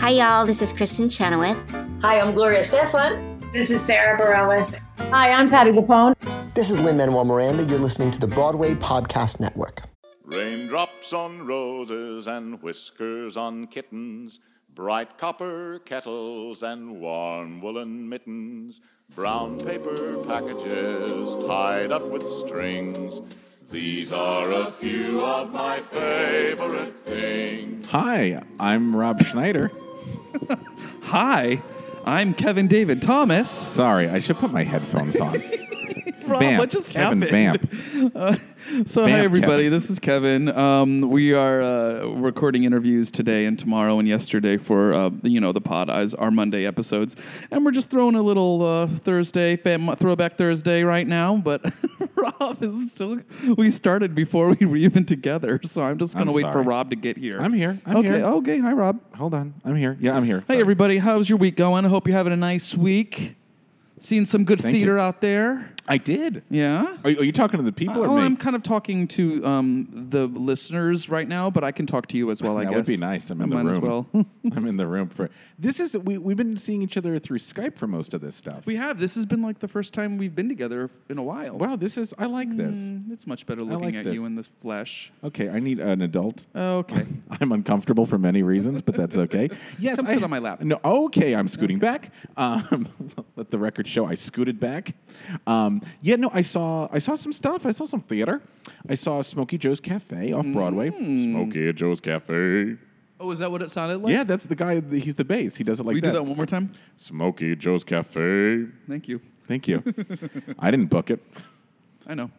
Hi, y'all. This is Kristen Chenoweth. Hi, I'm Gloria Stefan. This is Sarah Bareilles. Hi, I'm Patti LuPone. This is Lin-Manuel Miranda. You're listening to the Broadway Podcast Network. Raindrops on roses and whiskers on kittens, bright copper kettles and warm woolen mittens, brown paper packages tied up with strings. These are a few of my favorite things. Hi, I'm Rob Schneider. Hi, I'm Kevin David Thomas. Sorry, I should put my headphones on. Rob, Vamp. what just Kevin, happened? Vamp. Hi, Vamp, everybody. Kevin. This is Kevin. We are recording interviews today and tomorrow and yesterday for, the pod as our Monday episodes. And we're just throwing a little Thursday, throwback Thursday right now. But Rob is still, we started before we were even together. So I'm just going to wait for Rob to get here. I'm here. Okay. Hi, Rob. Hold on. I'm here. Yeah, I'm here. Hey, everybody. How's your week going? I hope you're having a nice week. Seeing some good Thank theater you. out there. I did. Yeah? Are you talking to the people or me? I'm kind of talking to the listeners right now, but I can talk to you as well, I guess. That would be nice. I'm in the Might room. as well. I'm in the room for this. We've been seeing each other through Skype for most of this stuff. We have. This has been like the first time we've been together in a while. Wow, I like this. It's much better looking like at this. you in this flesh. Okay, I need an adult. Okay. I'm uncomfortable for many reasons, but that's okay. Yes, Come sit on my lap. No, okay, I'm scooting back. Let the record show I scooted back. I saw some stuff. I saw some theater. I saw Smokey Joe's Cafe off Broadway. Smokey Joe's Cafe. Oh, is that what it sounded like? Yeah, that's the guy. He's the bass. He does it like Will you that. do that one more time? Smokey Joe's Cafe. Thank you. Thank you. I didn't book it. I know.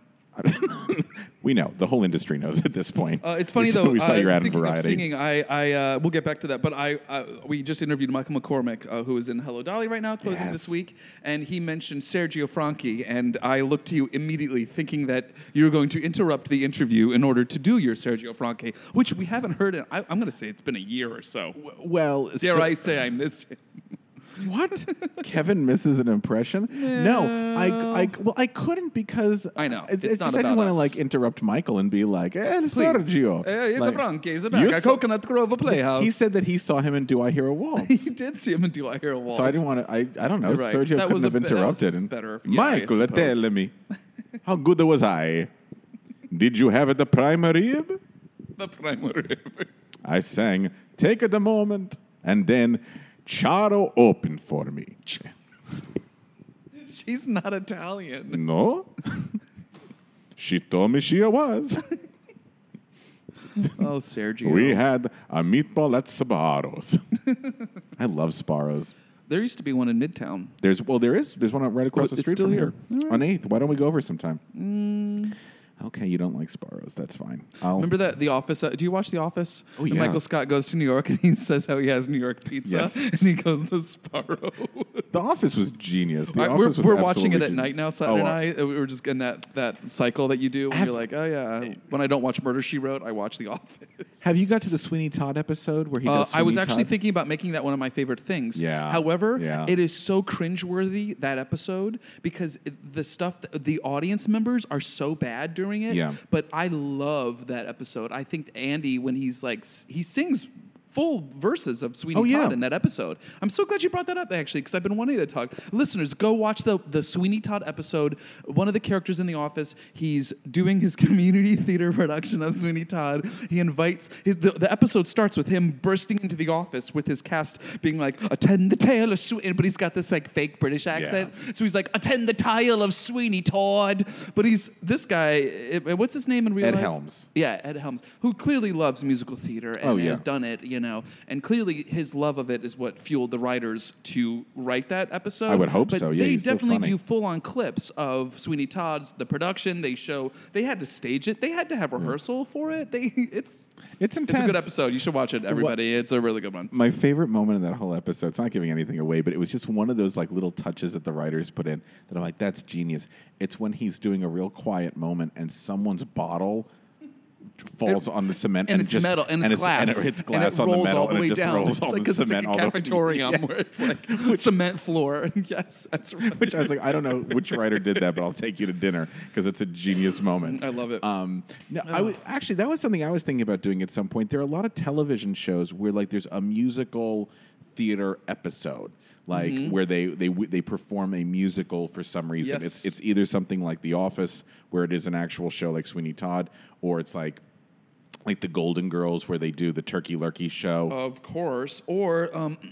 We know. The whole industry knows at this point. It's funny though. We saw your ad in Speaking of Variety. singing, we'll get back to that. But we just interviewed Michael McCormick, who is in Hello Dolly right now, closing this week, and he mentioned Sergio Franchi, and I looked to you immediately, thinking that you were going to interrupt the interview in order to do your Sergio Franchi, which we haven't heard in. I'm going to say it's been a year or so. Well, Dare I say I miss him? What? Kevin misses an impression? No. No, I couldn't because I know. It's It's not just I didn't about want to us. interrupt Michael and be like, Sergio. He's Like, a Franchi. He's a you back. A saw- Coconut Grove Playhouse. He said that he saw him in Do I Hear a Waltz? he did see him in Do I Hear a Waltz. So I didn't want to. I don't know. You're right. Sergio That couldn't was have that was interrupted. And better. Yeah, I Michael, suppose. tell me, how good was I? Did you have the prime rib? The primary. I sang, take it a moment, and then Charo open for me. She's not Italian. No? She told me she was. Oh, Sergio. We had a meatball at Sbarro's. I love Sbarro's. There used to be one in Midtown. There's one right across the it's street still from here. here. All right. On 8th. Why don't we go over sometime? Okay, you don't like Sbarro's. That's fine. Remember that The Office? Do you watch The Office? Oh, When yeah. Michael Scott goes to New York and he says how he has New York pizza, Yes. and he goes to Sparrow. The Office was genius. The We're Office was watching it absolutely at night now, Saturday night. We were just in that cycle that you do when you're like, oh yeah. When I don't watch Murder, She Wrote, I watch The Office. Have you got to the Sweeney Todd episode where he does I was Sweeney actually Todd? thinking about making that one of my favorite things. Yeah. However, Yeah. it is so cringeworthy, that episode, because the stuff, the audience members are so bad during it. Yeah. But I love that episode. I think Andy, when he's like, he sings full verses of Sweeney Oh, yeah. Todd in that episode. I'm so glad you brought that up, actually, because I've been wanting to talk. Listeners, go watch the Sweeney Todd episode. One of the characters in The Office, he's doing his community theater production of Sweeney Todd. He invites, the episode starts with him bursting into the office with his cast being like, attend the tale of Sweeney, but he's got this like fake British accent. So he's like, attend the tale of Sweeney Todd. But he's, this guy, what's his name in real Ed life? Helms. Yeah, Ed Helms, who clearly loves musical theater and has done it, and clearly his love of it is what fueled the writers to write that episode. I would hope but so. Yeah, they he's so definitely funny. do full-on clips of Sweeney Todd's, the production. They had to stage it. They had to have rehearsal for it. It's intense. It's a good episode. You should watch it, everybody. It's a really good one. My favorite moment in that whole episode, it's not giving anything away, but it was just one of those like little touches that the writers put in that I'm like, that's genius. It's when he's doing a real quiet moment and someone's bottle falls on the cement and it's just metal and it's glass and it hits and glass it on the rolls metal all the and way it just down. rolls all like, the 'cause it's cement like a all the way. cafetorium where it's like cement floor. Yes, that's right. Which I was like, I don't know which writer did that, but I'll take you to dinner because it's a genius moment. I love it. Actually, that was something I was thinking about doing at some point. There are a lot of television shows where like there's a musical theater episode. Like where they perform a musical for some reason. Yes. It's either something like The Office, where it is an actual show like Sweeney Todd, or it's like the Golden Girls, where they do the Turkey Lurkey show. Of course. Or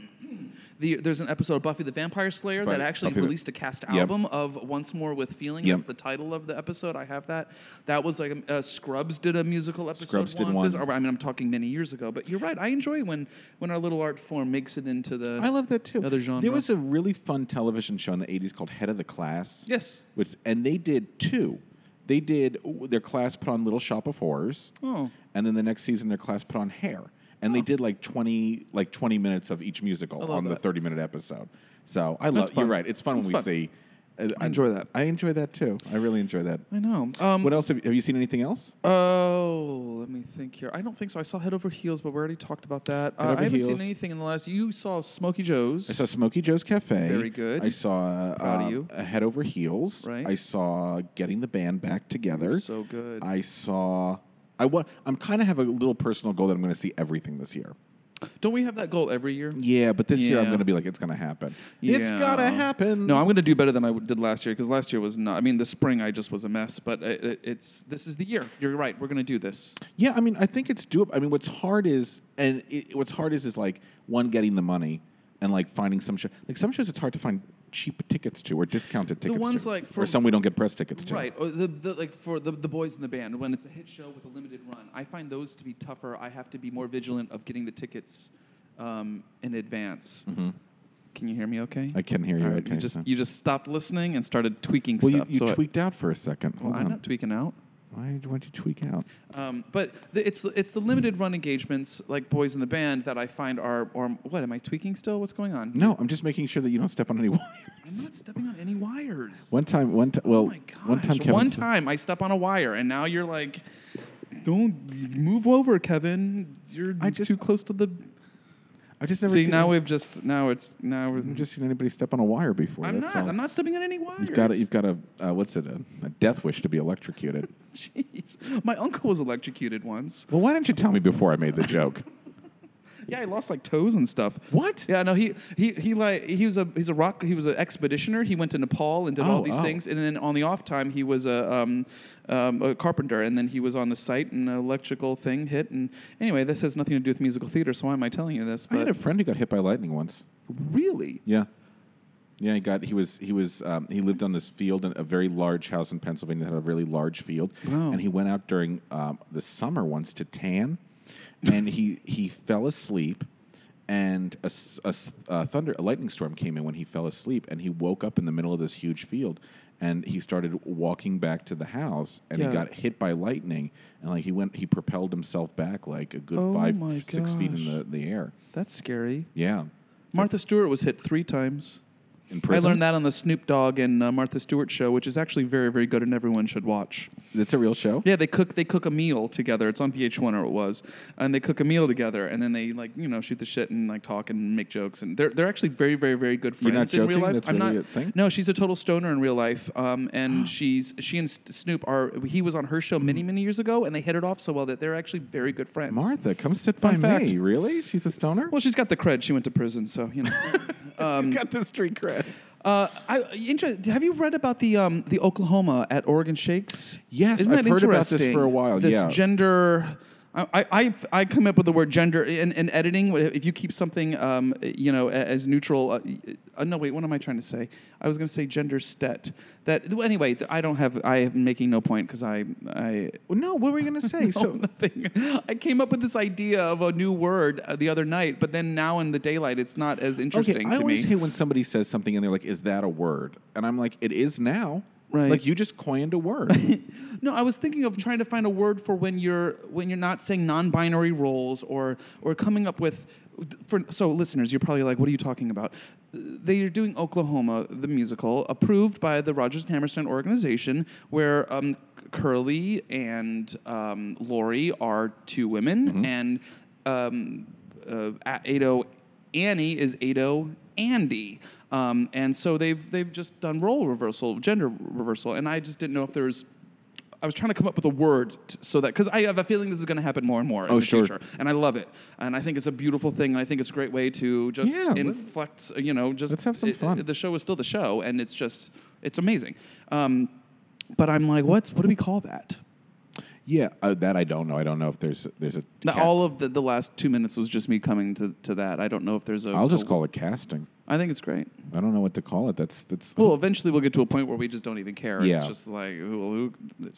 there's an episode of Buffy the Vampire Slayer that actually released a cast album of Once More with Feeling. Yep. That's the title of the episode. I have that. That was like Scrubs did a musical episode. Scrubs did one. I'm talking many years ago. But you're right. I enjoy when our little art form makes it into the I love that too. other genre. There was a really fun television show in the 80s called Head of the Class. Yes. And they did two. They did their class put on Little Shop of Horrors. Oh. And then the next season their class put on Hair. And they did like 20 minutes of each musical on the 30-minute episode. So I love. You're right. It's fun when we see. I enjoy that. I enjoy that too. I really enjoy that. I know. What else have you seen? Anything else? Oh, let me think here. I don't think so. I saw Head Over Heels, but we already talked about that. Head Over I haven't Heels. seen anything in the last. You saw Smokey Joe's. I saw Smokey Joe's Cafe. Very good. I saw Proud of you. Head Over Heels. Right. I saw Getting the Band Back Together. So good. I saw. I'm kind of have a little personal goal that I'm going to see everything this year. Don't we have that goal every year? Yeah, but this year I'm Yeah. going to be like, it's going to happen. It's Yeah. got to happen. No, I'm going to do better than I did last year because last year was not. I mean, the spring I just was a mess. But this is the year. You're right. We're going to do this. Yeah, I mean, I think it's doable. I mean, what's hard is like one, getting the money, and like finding some show. Like some shows, it's hard to find cheap tickets to or discounted tickets. ones to, like or some we don't get press tickets to. Right. Or like for the boys in the band, when it's a hit show with a limited run, I find those to be tougher. I have to be more vigilant of getting the tickets in advance. Mm-hmm. Can you hear me okay? I can hear you. All right, Okay. you just stopped listening and started tweaking Well, stuff. you so tweaked out for a second. Hold I'm on. not tweaking out. Why'd you tweak out? But it's the limited run engagements like Boys in the Band that I find are, or what, am I tweaking still? What's going on? No, I'm just making sure that you don't step on any wires. I'm not stepping on any wires. One time, Oh my gosh. Kevin One said- time I step on a wire and now you're like, don't move over, Kevin. You're too close to the... I just never See, seen now any- we've I've just seen anybody step on a wire before. I'm that's not. all. I'm not stepping on any wires. You've got a a death wish to be electrocuted. Jeez. My uncle was electrocuted once. Well, why didn't you tell me before I made the joke? Yeah, he lost like toes and stuff. What? Yeah, no, he's an expeditioner. He went to Nepal and did all these things, and then on the off time he was a carpenter, and then he was on the site and an electrical thing hit. And anyway, this has nothing to do with musical theater, so why am I telling you this? I had a friend who got hit by lightning once. Really? Yeah. Yeah, he lived on this field in a very large house in Pennsylvania that had a really large field. Wow. And he went out during the summer once to tan, and he fell asleep, and a lightning storm came in when he fell asleep, and he woke up in the middle of this huge field, and he started walking back to the house, and he got hit by lightning, and like he propelled himself back like a good 6 feet in the air. That's scary. Yeah. Martha Stewart was hit 3 times. In prison? I learned that on the Snoop Dogg and Martha Stewart show, which is actually very, very good and everyone should watch. It's a real show? Yeah, they cook a meal together. It's on VH1 or it was, and they cook a meal together, and then they shoot the shit and like talk and make jokes, and they're actually very, very, very good friends You're not in real joking? life. That's I'm really not. a thing? No, she's a total stoner in real life, and she and Snoop are. He was on her show many, many years ago, and they hit it off so well that they're actually very good friends. Martha, come sit Fun by fact. me. Really? She's a stoner? Well, she's got the cred. She went to prison, so you know. She's got the street cred. Have you read about the Oklahoma at Oregon Shakes? Yes, Isn't I've that heard about this interesting? for a while, This yeah. gender. I come up with the word gender in editing. If you keep something, as neutral. No, wait. What am I trying to say? I was going to say gender stet. Anyway. I am making no point because I. No, what were we going to say? No, nothing. I came up with this idea of a new word the other night, but then now in the daylight, it's not as interesting I to me. always hate when somebody says something and they're like, "Is that a word?" And I'm like, "It is now." Right. Like you just coined a word. No, I was thinking of trying to find a word for when you're not saying non-binary roles or coming up with. So listeners, you're probably like, what are you talking about? They are doing Oklahoma, the musical, approved by the Rodgers and Hammerstein organization, where Curly and Lori are 2 women, and Ado Annie is Ado Andy. And so they've just done role reversal, gender reversal, and I just didn't know if there's I was trying to come up with a word so that, because I have a feeling this is going to happen more and more in the sure. future, and I love it, and I think it's a beautiful thing, and I think it's a great way to just inflect, just let's have some fun. The show is still the show, and it's amazing. But I'm like, what do we call that? Yeah, that I don't know. I don't know if there's a. All of the last 2 minutes was just me coming to that. I don't know if there's a. I'll just call it casting. I think it's great. I don't know what to call it. That's. Well, eventually we'll get to a point where we just don't even care. Yeah. It's just like, Well,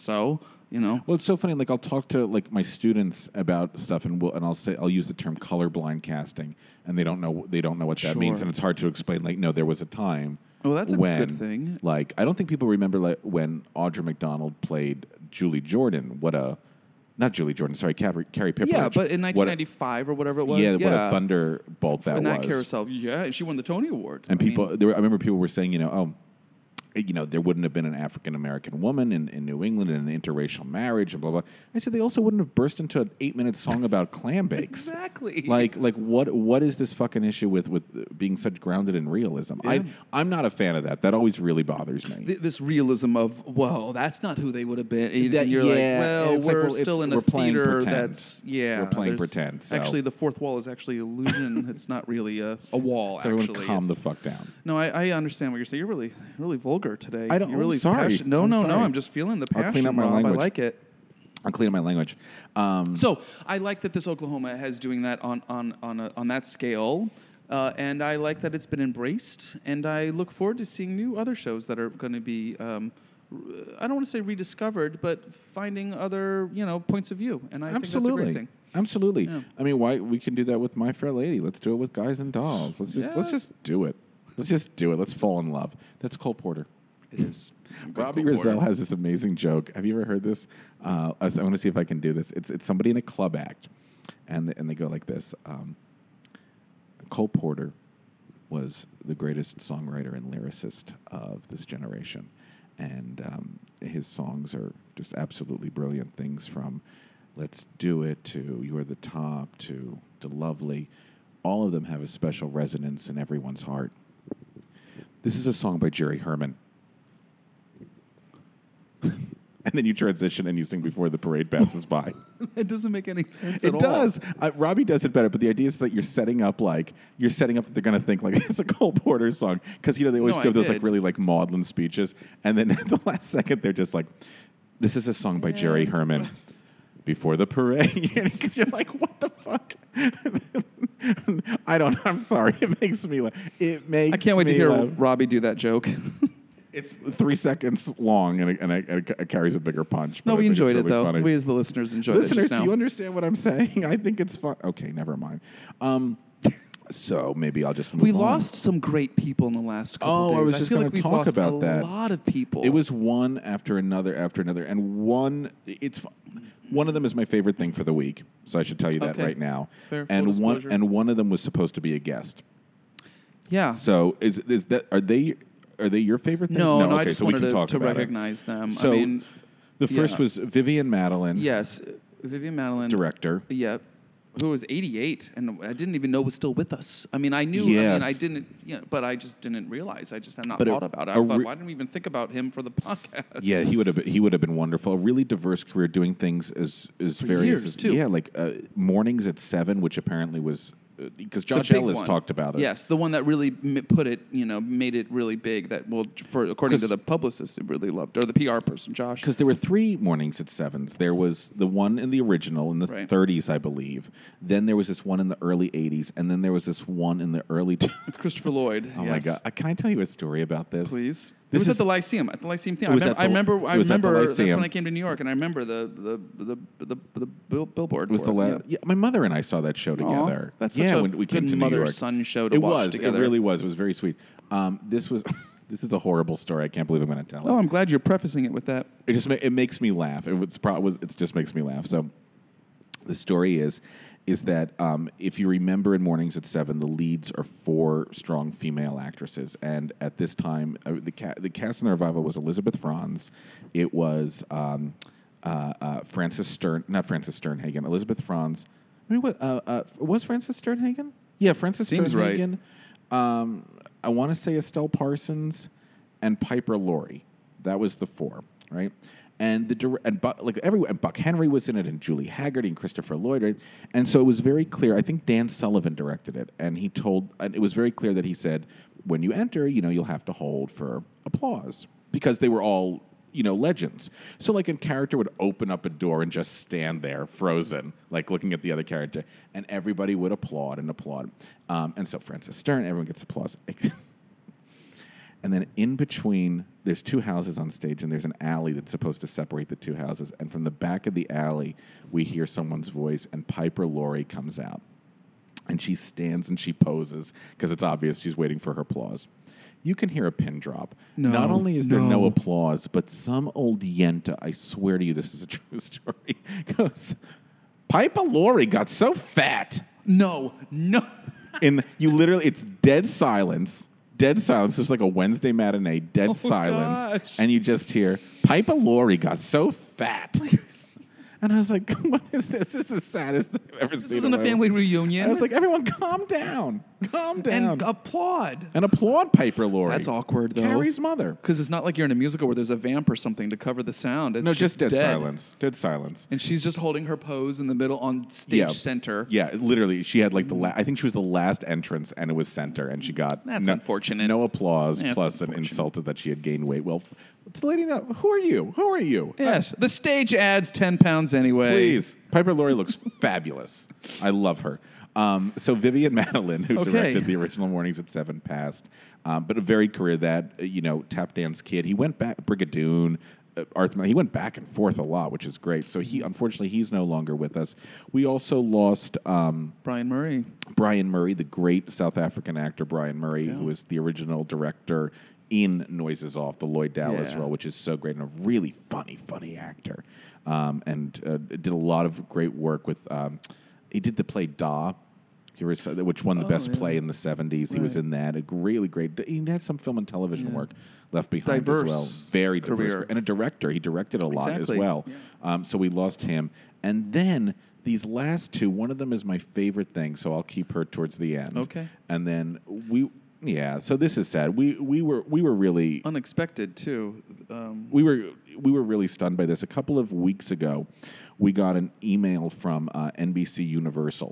it's so funny. Like I'll talk to like my students about stuff, and I'll use the term colorblind casting, and they don't know what that means, Sure. and it's hard to explain. Like, no, there was a time. Well, that's a when, good thing. Like, I don't think people remember like when Audra McDonald played Julie Jordan. Not Julie Jordan. Sorry, Carrie Pipperidge. Yeah, but in 1995 or whatever it was. Yeah, what a thunderbolt that in was. that carousel. Yeah, and she won the Tony Award. And I remember people were saying, there wouldn't have been an African American woman in New England in an interracial marriage and blah blah. I said they also wouldn't have burst into an 8-minute song about clam bakes. Exactly. Like what is this fucking issue with being such grounded in realism? Yeah. I'm not a fan of that. That always really bothers me. This realism of, well, that's not who they would have been. And That- you're yeah, like, it's well, like, we're well, still in we're a playing theater pretend. that's, We're playing there's- pretend, so- Actually, the fourth wall is actually illusion. It's not really a wall, So everyone actually. calm the It's- fuck down. No, I understand what you're saying. You're really, really vulgar today. I don't- You're really I'm sorry. passionate. No, I'm no, sorry. I'm just feeling the passion. I'll clean up my Rob. language. I like it. I'll clean up my language. So I like that this Oklahoma has doing that on that scale, and I like that it's been embraced. And I look forward to seeing new other shows that are going to be. I don't want to say rediscovered, but finding other points of view, and I think that's a great thing. Absolutely. Yeah. I mean, why we can do that with My Fair Lady. Let's do it with Guys and Dolls. Let's just do it. Let's just do it. Let's fall in love. That's Cole Porter. It is. Some good Robbie Cole Rizzo Porter. has this amazing joke. Have you ever heard this? I want to see if I can do this. It's somebody in a club act, and they go like this. Cole Porter was the greatest songwriter and lyricist of this generation, and his songs are just absolutely brilliant. Things from "Let's Do It" to "You're the Top" to "Lovely." All of them have a special resonance in everyone's heart. This is a song by Jerry Herman. And then you transition and you sing before the parade passes by. It doesn't make any sense at all. It does. Robbie does it better, but the idea is that you're setting up that they're going to think like it's a Cole Porter song because they always No, give I those like did. really like maudlin speeches, and then at the last second they're just like, "This is a song by Jerry Herman." Before the parade, because you're like, what the fuck? I'm sorry. It makes me laugh. I can't wait to hear Robbie do that joke. It's 3 seconds long and it carries a bigger punch. No, but I we think it's enjoyed it really though. funny. We as the listeners enjoyed it Listeners, just now. do you understand what I'm saying? I think it's fun. Okay, never mind. So maybe I'll just move We on. lost some great people in the last couple days. I was just feel gonna like we've talk lost about that. a lot of people. It was one after another, and one of them is my favorite thing for the week. So I should tell you that Okay. right now. Fair, full and disclosure. one of them was supposed to be a guest. Yeah. So is that are they your favorite things? No, I okay, just so we wanted can talk to about recognize them. So I mean, the first yeah. was Vivian Madeline, yes, Vivian Madeline, director. Yeah, who was 88, and I didn't even know was still with us. I mean, I knew. Yes. I didn't. But I just didn't realize. I just had not But thought about it. I thought, why didn't we even think about him for the podcast? Yeah, he would have been wonderful. A really diverse career, doing things as various years, as, too. Yeah, like Mornings at 7, which apparently was because The Josh big Ellis one. talked about it. Yes, the one that really put it, made it really big. That according to the publicist, it really loved, or the PR person, Josh. Because there were 3 Mornings at 7s. There was the one in the original in the Right. 30s, I believe. Then there was this one in the early 80s, and then there was this one in the early. With Christopher Lloyd. Oh my God! Can I tell you a story about this? Please. It This was is- at the Lyceum. At the Lyceum It Theater. was I at the- remember. it was at the That's when Lyceum. I came to New York, and I remember the billboard. It was for the it, last. Yeah, my mother and I saw that show together. That's such a when we came good to New York. mother-son show to It watch was. together. It really was. It was very sweet. This was. This is a horrible story. I can't believe I'm going to tell it. Oh, I'm glad you're prefacing it with that. It just it makes me laugh. It just makes me laugh. So the story is that if you remember in Mornings at 7, the leads are 4 strong female actresses, and at this time the cast in the revival was Elizabeth Franz, it was Frances Sternhagen, Elizabeth Franz. I mean, was Frances Sternhagen? Yeah, Frances Seems right. Sternhagen. I want to say Estelle Parsons and Piper Laurie. That was the 4, right? And and Buck Henry was in it, and Julie Haggerty and Christopher Lloyd, right? And so it was very clear. I think Dan Sullivan directed it, and it was very clear that he said, when you enter, you'll have to hold for applause because they were all legends. So like a character would open up a door and just stand there frozen, like looking at the other character, and everybody would applaud and applaud. And so Francis Stern, everyone gets applause. And then in between, there's two houses on stage, and there's an alley that's supposed to separate the two houses. And from the back of the alley, we hear someone's voice, and Piper Laurie comes out. And she stands and she poses, because it's obvious she's waiting for her applause. You can hear a pin drop. No, Not only is there no applause, but some old yenta, I swear to you this is a true story, goes, Piper Laurie got so fat. No. It's dead silence. Dead silence. It was like a Wednesday matinee, dead silence. Gosh. And you just hear, Piper Laurie got so fat. And I was like, what is this? This is the saddest thing I've ever seen. This isn't a family reunion. I was like, everyone calm down. Calm down. And applaud. And applaud Piper Laurie. That's awkward, though. Carrie's mother. Because it's not like you're in a musical where there's a vamp or something to cover the sound. It's No, just dead dead. silence. Dead silence. And she's just holding her pose in the middle on stage center. Yeah, literally. She had like I think she was the last entrance, and it was center, and she got That's unfortunate. No applause, That's plus an unfortunate. insulted that she had gained weight. Well, to the lady now, who are you? Who are you? Yes. The stage adds 10 pounds anyway. Please. Piper Laurie looks fabulous. I love her. So Vivian Madeline, who directed the original Mornings at 7, passed. But a varied career that, tap dance kid. He went back, Brigadoon, Arthur, he went back and forth a lot, which is great. So unfortunately, he's no longer with us. We also lost Brian Murray. Brian Murray, the great South African actor Brian Murray, who was the original director in Noises Off, the Lloyd Dallas role, which is so great, and a really funny actor. And did a lot of great work with, he did the play Da, which won the best play in the 70s. Right. He was in that. A really great, he had some film and television work left behind diverse as well. Very diverse. career. And a director. He directed a lot as well. Yeah. So we lost him. And then these last two, one of them is my favorite thing, so I'll keep her towards the end. Okay. And then so this is sad. We were really unexpected too. We were really stunned by this. A couple of weeks ago, we got an email from NBC Universal,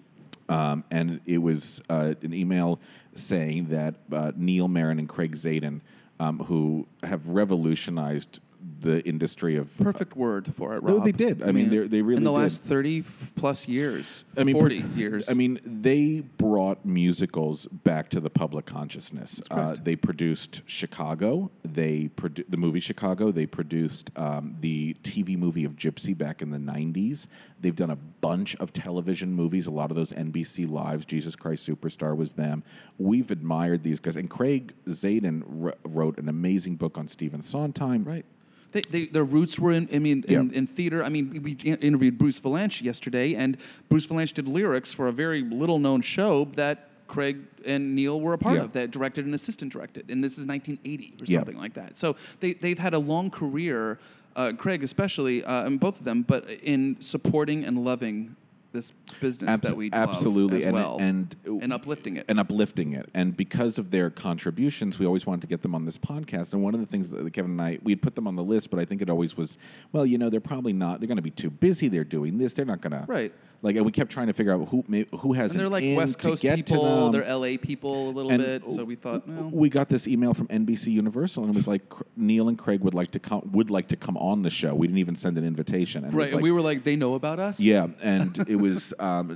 and it was an email saying that Neil Marin and Craig Zadan, who have revolutionized the industry of perfect word for it, Rob. No, they did. I mean, they really in the did. last 30 plus years. 40 years. I mean, they brought musicals back to the public consciousness. They produced Chicago. The movie Chicago. They produced the TV movie of Gypsy back in the 90s. They've done a bunch of television movies. A lot of those NBC Lives, Jesus Christ Superstar was them. We've admired these guys. And Craig Zadan wrote an amazing book on Stephen Sondheim. Right. Their roots were in theater. I mean, we interviewed Bruce Valanche yesterday, and Bruce Valanche did lyrics for a very little-known show that Craig and Neil were a part of, that directed and assistant directed. And this is 1980 or something like that. So they've had a long career, Craig especially, and both of them, but in supporting and loving this business that we love as well, and uplifting it. And because of their contributions, we always wanted to get them on this podcast. And one of the things that Kevin and I, we had put them on the list, but I think it always was, well, they're probably not, they're going to be too busy, they're doing this, they're not going to. Right. And we kept trying to figure out who has and they're like West Coast people, they're LA people a little bit, so we thought, we got this email from NBC Universal, and it was like Neil and Craig would like to come on the show. We didn't even send an invitation. And and we were like, they know about us? Yeah, and it was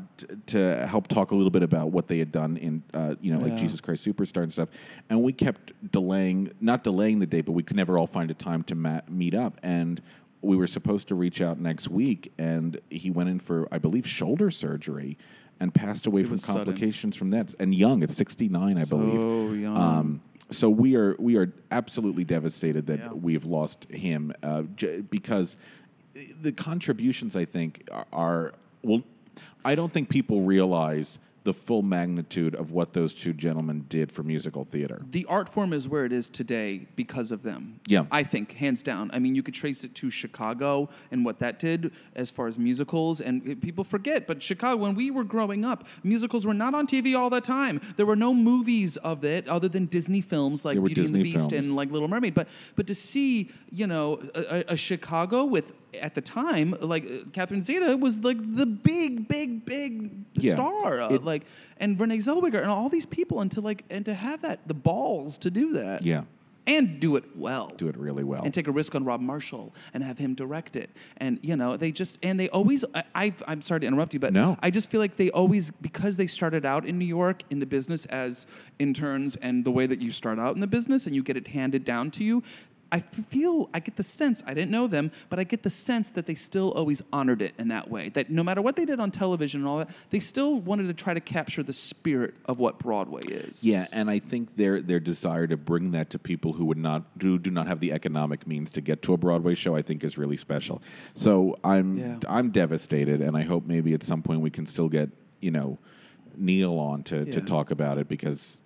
to help talk a little bit about what they had done in, like Jesus Christ Superstar and stuff. And we kept not delaying the date, but we could never all find a time to meet up. And we were supposed to reach out next week, and he went in for, I believe, shoulder surgery and passed away from complications from that. And young, at 69, I believe. So young. So we are absolutely devastated that we have lost him because the contributions, I think, are I don't think people realize the full magnitude of what those two gentlemen did for musical theater. The art form is where it is today because of them. Yeah. I think, hands down. I mean, you could trace it to Chicago and what that did as far as musicals. And people forget, but Chicago, when we were growing up, musicals were not on TV all the time. There were no movies of it other than Disney films like Beauty and the Beast and like Little Mermaid. But to see, a Chicago with, at the time, like Catherine Zeta was like the big star. And Renee Zellweger and all these people, and to have the balls to do that. Yeah. And do it well. Do it really well. And take a risk on Rob Marshall and have him direct it. And, they always, I'm sorry to interrupt you, but no. I just feel like they always, because they started out in New York in the business as interns and the way that you start out in the business and you get it handed down to you, I get the sense, I didn't know them, but I get the sense that they still always honored it in that way. That no matter what they did on television and all that, they still wanted to try to capture the spirit of what Broadway is. Yeah, and I think their desire to bring that to people who do not have the economic means to get to a Broadway show, I think is really special. So I'm devastated, and I hope maybe at some point we can still get, Neil on to talk about it, because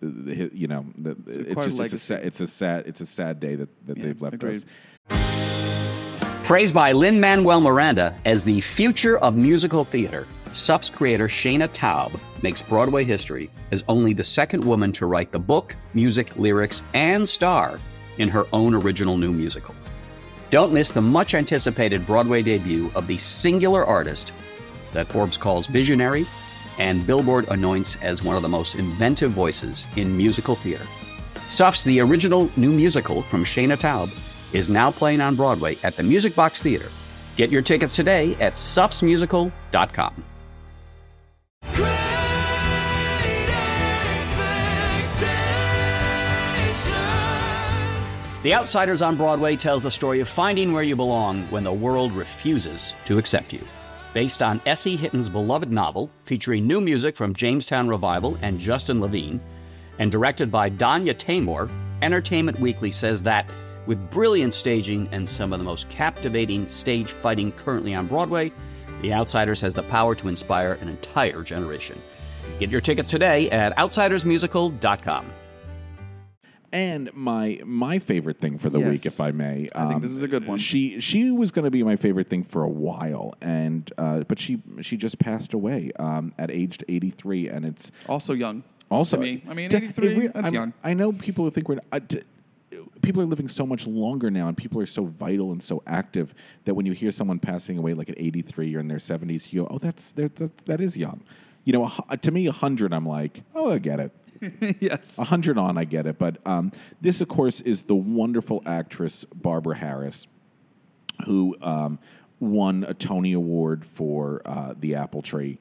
it's a sad day that they've left us. Praised by Lin-Manuel Miranda as the future of musical theater, SUF's creator Shayna Taub makes Broadway history as only the second woman to write the book, music, lyrics, and star in her own original new musical. Don't miss the much anticipated Broadway debut of the singular artist that Forbes calls visionary and Billboard anoints as one of the most inventive voices in musical theater. SUF's The Original New Musical from Shayna Taub is now playing on Broadway at the Music Box Theater. Get your tickets today at sufsmusical.com. The Outsiders on Broadway tells the story of finding where you belong when the world refuses to accept you. Based on S.E. Hitton's beloved novel, featuring new music from Jamestown Revival and Justin Levine, and directed by Danya Taymor, Entertainment Weekly says that, with brilliant staging and some of the most captivating stage fighting currently on Broadway, The Outsiders has the power to inspire an entire generation. Get your tickets today at outsidersmusical.com. And my favorite thing for the week, if I may, I think this is a good one. She was going to be my favorite thing for a while, and but she just passed away at age 83, and it's also young. Also, to me. I mean, 83. That's young. I know people who think people are living so much longer now, and people are so vital and so active that when you hear someone passing away like at 83 or in their 70s, you go, "Oh, that is young." To me, 100, I'm like, "Oh, I get it." Yes. 100 on, I get it. But this, of course, is the wonderful actress Barbara Harris, who won a Tony Award for The Apple Tree.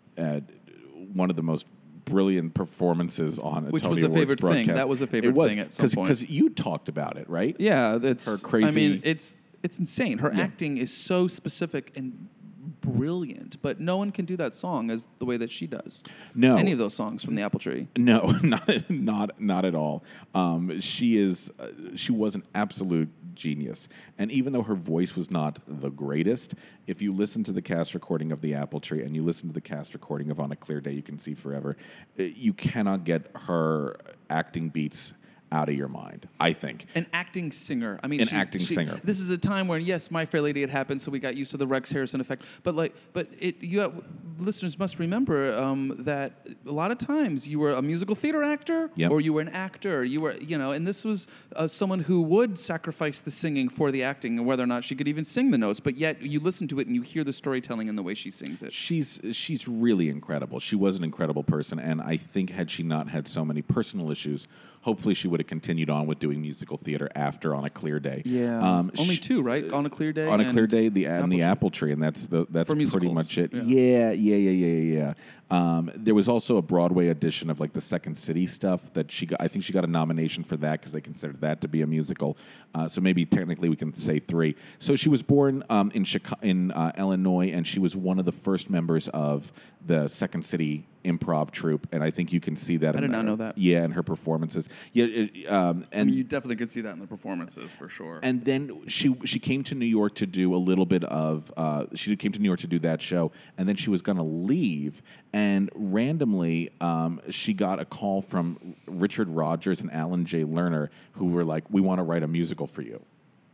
One of the most brilliant performances on a Which Tony was a Awards favorite broadcast. thing. That was a favorite thing at some point. Because you talked about it, right? Yeah. It's her crazy... I mean, it's insane. Her acting is so specific and brilliant, but no one can do that song as the way that she does. No, any of those songs from The Apple Tree. No, not at all. She was an absolute genius, and even though her voice was not the greatest, if you listen to the cast recording of The Apple Tree and you listen to the cast recording of On a Clear Day You Can See Forever, you cannot get her acting beats out of your mind, I think. An acting singer. I mean, singer. This is a time where, yes, My Fair Lady had happened, so we got used to the Rex Harrison effect. But listeners must remember that a lot of times you were a musical theater actor, or you were an actor. You were, and this was someone who would sacrifice the singing for the acting, and whether or not she could even sing the notes. But yet you listen to it and you hear the storytelling in the way she sings it. She's really incredible. She was an incredible person, and I think had she not had so many personal issues, hopefully she would have continued on with doing musical theater after On a Clear Day. Yeah, only two, right? On a Clear Day. On a Clear Day, the Apple Tree, and that's pretty much it. Yeah. There was also a Broadway edition of like the Second City stuff that I think she got a nomination for that because they considered that to be a musical. So maybe technically we can say 3. So she was born in Illinois, and she was one of the first members of the Second City improv troupe, and I think you can see that. I did not know that. Yeah, in her performances. Yeah, and I mean, you definitely could see that in the performances for sure. And then she came to New York to do a little bit of. She came to New York to do that show, and then she was going to leave, and randomly she got a call from Richard Rodgers and Alan J. Lerner, who were like, "We want to write a musical for you,"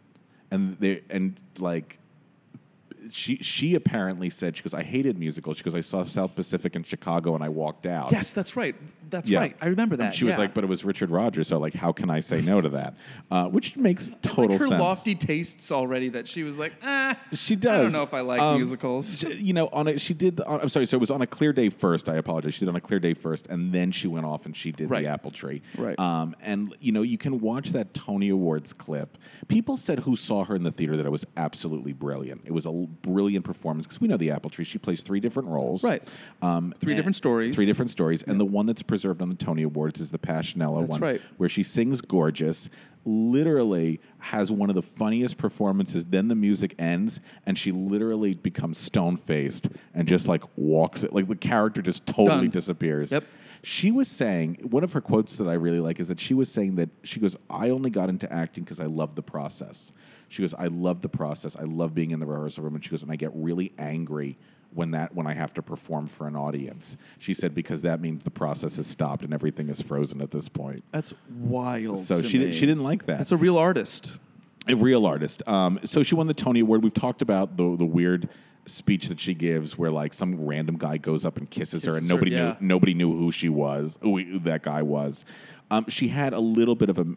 She apparently said, she goes, I hated musicals. She goes, I saw South Pacific in Chicago and I walked out. Yes, that's right. That's right. I remember that. And she was like, but it was Richard Rodgers, so like, how can I say no to that? Which makes total like her sense. lofty tastes already that she was like, she does. I don't know if I like musicals. You know, I'm sorry, so it was On a Clear Day first, I apologize. She did On a Clear Day first, and then she went off and she did The Apple Tree. Right. And, you know, you can watch that Tony Awards clip. People said who saw her in the theater that it was absolutely brilliant. It was a brilliant performance, because we know The Apple Tree. She plays 3 different roles. Right. 3 different stories. 3 different stories. And the one that's preserved on the Tony Awards is the Passionella one. Right. Where she sings gorgeous, literally has one of the funniest performances. Then the music ends, and she literally becomes stone-faced and just like walks it. Like the character just totally disappears. Yep. She was saying, one of her quotes that I really like is that she was saying that, she goes, I only got into acting because I love the process. She goes, I love the process. I love being in the rehearsal room. And she goes, and I get really angry when I have to perform for an audience. She said, because that means the process has stopped and everything is frozen at this point. That's wild. So to she me. didn't like that. That's a real artist. A real artist. So she won the Tony Award. We've talked about the weird speech that she gives where like some random guy goes up and kisses her, and nobody knew who she was, who that guy was. She had a little bit of a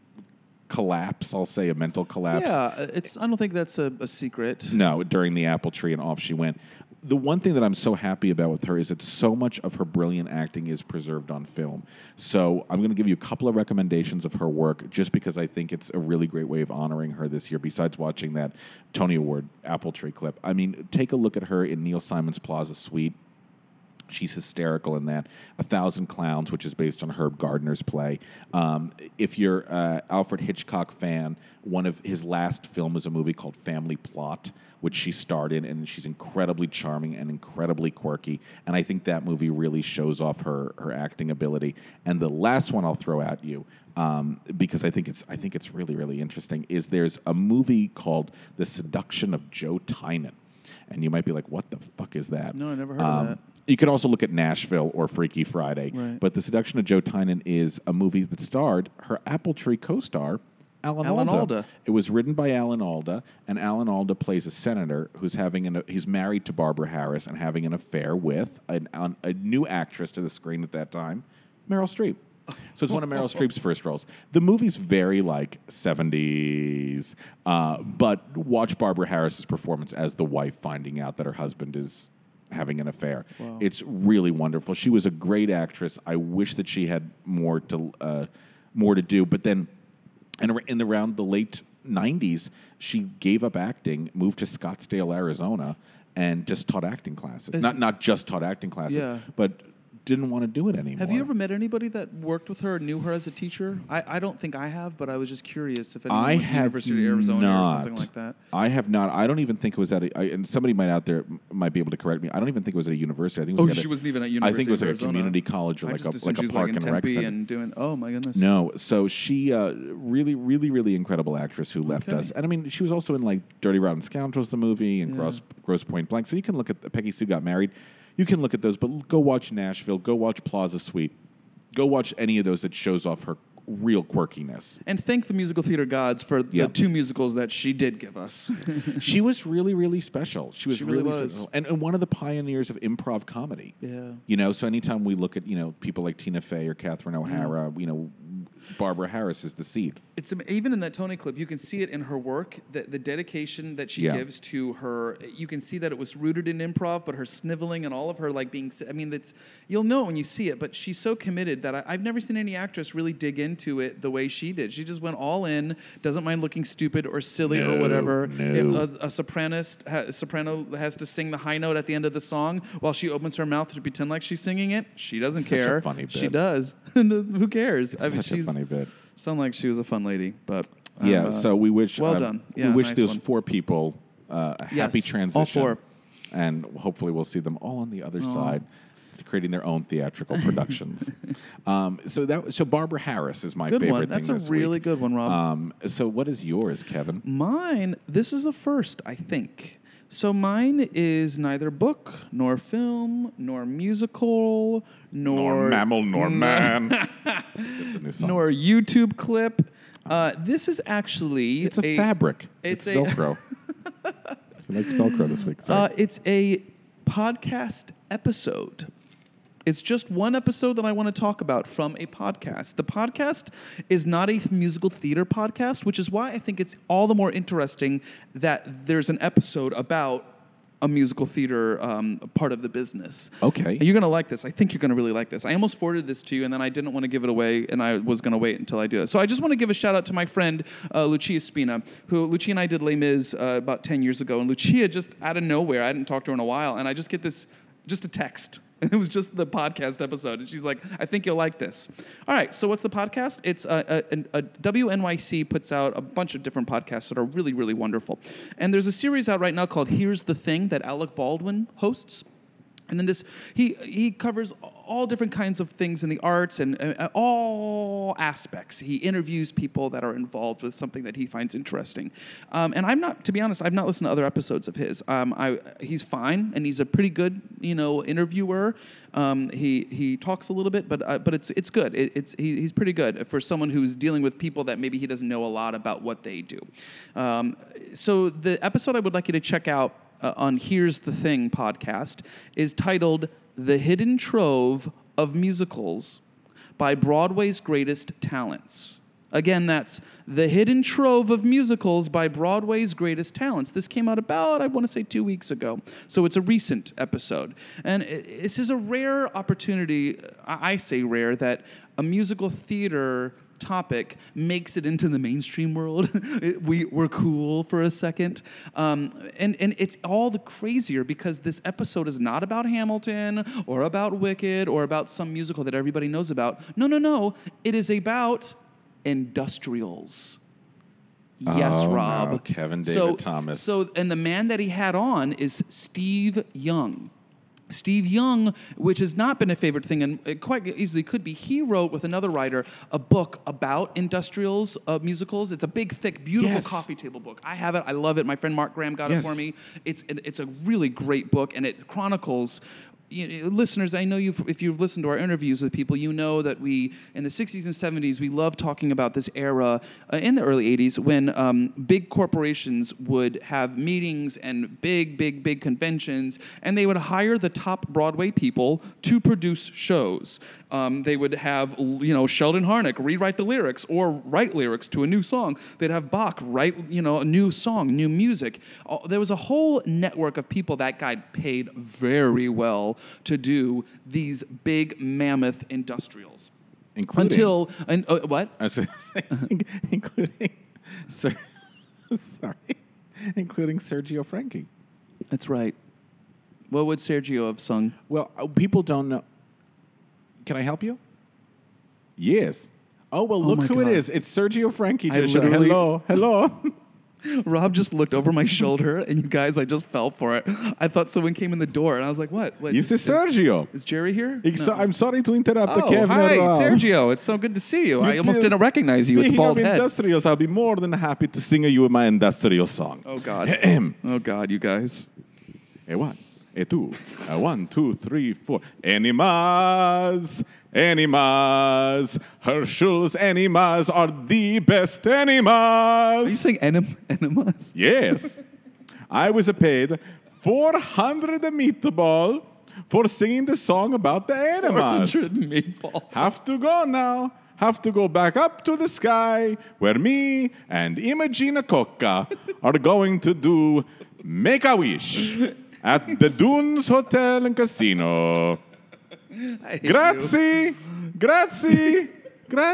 collapse, I'll say, a mental collapse. Yeah, I don't think that's a secret. No, during the Apple Tree, and off she went. The one thing that I'm so happy about with her is that so much of her brilliant acting is preserved on film. So I'm going to give you a couple of recommendations of her work, just because I think it's a really great way of honoring her this year, besides watching that Tony Award Apple Tree clip. I mean, take a look at her in Neil Simon's Plaza Suite. She's hysterical in that. 1,000 Clowns, which is based on Herb Gardner's play. If you're an Alfred Hitchcock fan, one of his last film was a movie called Family Plot, which she starred in, and she's incredibly charming and incredibly quirky. And I think that movie really shows off her acting ability. And the last one I'll throw at you, because I think it's really, really interesting, is there's a movie called The Seduction of Joe Tynan. And you might be like, what the fuck is that? No, I never heard of that. You can also look at Nashville or Freaky Friday. Right. But The Seduction of Joe Tynan is a movie that starred her Apple Tree co-star, Alan Alda. It was written by Alan Alda, and Alan Alda plays a senator who's he's married to Barbara Harris and having an affair with a new actress to the screen at that time, Meryl Streep. So it's one of Meryl Streep's first roles. The movie's very like 70s, but watch Barbara Harris's performance as the wife finding out that her husband is having an affair. Wow. It's really wonderful. She was a great actress. I wish that she had more to do, but then around the late 90s, she gave up acting, moved to Scottsdale, Arizona, and just taught acting classes. Not just taught acting classes, but didn't want to do it anymore. Have you ever met anybody that worked with her or knew her as a teacher? I don't think I have, but I was just curious if anyone went to the University of Arizona or something like that. I have not. I don't even think it was at and somebody might be able to correct me. I don't even think it was at a university. I think it was she wasn't even at University. I think it was at a community college or like a park and rec center. And doing. Oh my goodness. No, so she really, really, really incredible actress who left us. And I mean, she was also in like Dirty Rotten Scoundrels, the movie, and Grosse Pointe Blank. So you can look at Peggy Sue Got Married. You can look at those, but go watch Nashville. Go watch Plaza Suite. Go watch any of those that shows off her real quirkiness. And thank the musical theater gods for the 2 musicals that she did give us. She was really, really special. She really special. And one of the pioneers of improv comedy. Yeah. You know, so anytime we look at, people like Tina Fey or Catherine O'Hara, Barbara Harris is the seed. It's even in that Tony clip, you can see it in her work, the dedication that she gives to her. You can see that it was rooted in improv, but her sniveling and all of her you'll know when you see it. But she's so committed that I've never seen any actress really dig into it the way she did. She just went all in, doesn't mind looking stupid or silly or whatever. No. If a soprano has to sing the high note at the end of the song while she opens her mouth to pretend like she's singing it, she doesn't care. Such a funny bit. She does. Who cares? Such a funny bit. Sound like she was a fun lady, but so we wish well done. Yeah, we wish nice those one. 4 people a happy transition. All 4, and hopefully we'll see them all on the other side. creating their own theatrical productions. So Barbara Harris is my Good favorite one. thing That's a this really week. good one, Rob. So what is yours, Kevin? Mine, this is the first, I think. So mine is neither book, nor film, nor musical, nor mammal, nor man. It's a new song. nor YouTube clip. This is actually It's a fabric. It's a- Velcro. I like Velcro this week. Sorry. It's a podcast episode. It's just one episode that I want to talk about from a podcast. The podcast is not a musical theater podcast, which is why I think it's all the more interesting that there's an episode about a musical theater part of the business. Okay. And you're going to like this. I think you're going to really like this. I almost forwarded this to you, and then I didn't want to give it away, and I was going to wait until I do it. So I just want to give a shout-out to my friend, Lucia Spina, who Lucia and I did Les Mis about 10 years ago, and Lucia just out of nowhere, I hadn't talked to her in a while, and I just get this, just a text. And it was just the podcast episode. And she's like, I think you'll like this. All right, so what's the podcast? It's a WNYC puts out a bunch of different podcasts that are really, really wonderful. And there's a series out right now called Here's the Thing that Alec Baldwin hosts. And then this, he covers all different kinds of things in the arts and all aspects. He interviews people that are involved with something that he finds interesting. And to be honest, I've not listened to other episodes of his. He's fine, and he's a pretty good, interviewer. He talks a little bit, but it's good. He's pretty good for someone who's dealing with people that maybe he doesn't know a lot about what they do. So the episode I would like you to check out on Here's the Thing podcast is titled The Hidden Trove of Musicals by Broadway's Greatest Talents. Again, that's The Hidden Trove of Musicals by Broadway's Greatest Talents. This came out about, I want to say, 2 weeks ago. So it's a recent episode. And this is a rare opportunity, I say rare, that a musical theater topic makes it into the mainstream world. We're cool for a second. And it's all the crazier because this episode is not about Hamilton or about Wicked or about some musical that everybody knows about. No. It is about industrials. Yes, Rob. No. Kevin David Thomas. And the man that he had on is Steve Young. Steve Young, which has not been a favorite thing, and it quite easily could be, he wrote with another writer a book about industrials, musicals. It's a big, thick, beautiful coffee table book. I have it. I love it. My friend Mark Graham got it for me. It's a really great book, and it chronicles. Listeners, I know if you've listened to our interviews with people, you know that we, in the 60s and 70s, we love talking about this era in the early 80s when big corporations would have meetings and big conventions, and they would hire the top Broadway people to produce shows. They would have, Sheldon Harnick rewrite the lyrics or write lyrics to a new song. They'd have Bach write, a new song, new music. There was a whole network of people that guy paid very well to do these big mammoth industrials. Including What? I was saying, including Sergio Franchi. That's right. What would Sergio have sung? Well, people don't know. Can I help you? Yes. Oh, well, look my who God. it is. It's Sergio Franchi. I literally- Hello. Rob just looked over my shoulder, and you guys, I just fell for it. I thought someone came in the door, and I was like, what? This is Sergio. Is Jerry here? I'm sorry to interrupt, Oh, Kevin. hi, Sergio. It's so good to see you. I almost didn't recognize you with the Speaking bald of head. industrials, I'll be more than happy to sing you my industrial song. Oh, God. Oh, God, you guys. A one, a two, a 1, 2, 3, 4. Animas. Herschel's animas are the best animas. Are you saying enemas? Yes. I was paid 400 meatball for singing the song about the animas. 400 meatball. Have to go now. Have to go back up to the sky where me and Imagina Cocca are going to do Make-A-Wish at the Dunes Hotel and Casino. Grazie.